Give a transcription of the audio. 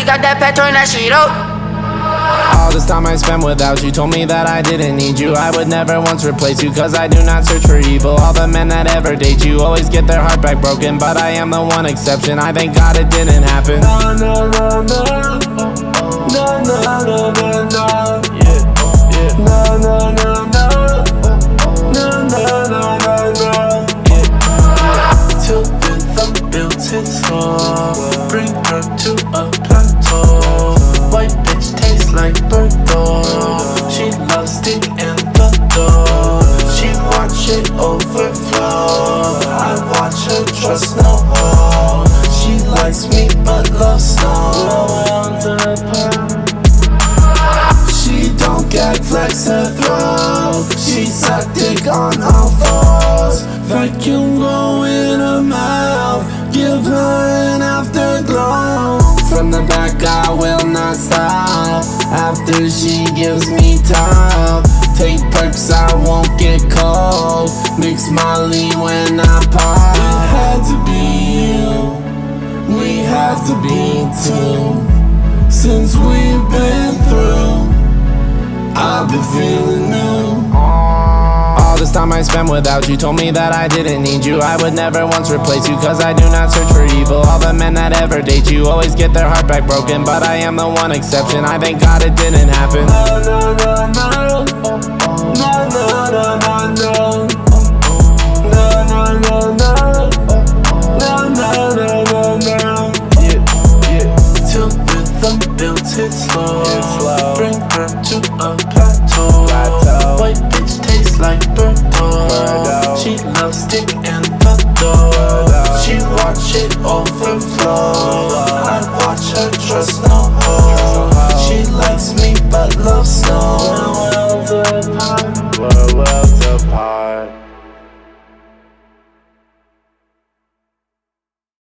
she got that petrol and that shit up. All this time I spent without you told me that I didn't need you. I would never once replace you, cause I do not search for evil. All the men that ever date you always get their heart back broken, but I am the one exception. I thank God it didn't happen. No, no, no, no. No, no, no, no, no. Yeah, yeah. No, no, no, no. No, no, no, no, no. Yeah. Till rhythm builds its floor, bring her to a plateau. White bitch tastes like Berto. She loves dick and the door. She watch it overflow. I watch her trust no hoe. She likes me but loves snow. She don't get flex her throat. She suck dick on all fours. Vacuum go in her mouth. Give her an afterglow. From the back I will not stop. After she gives me top. Take perks I won't get cold. Mix Molly when I pop. It had to be you. We have to be two. Since we've been through, I've been feeling new. All this time I spent without you told me that I didn't need you. I would never once replace you, cause I do not search for evil. All the men that ever date you always get their heart back broken, but I am the one exception. I thank God it didn't happen. No, no, no, no. No, no, no, no, no. No, no, no, no. No, no, no, no, no. Yeah, yeah. Till rhythm builds its flow, bring her to a plateau. White bitch tastes like Berto. She loves dick and the door. She watch it overflow. I watch her trust no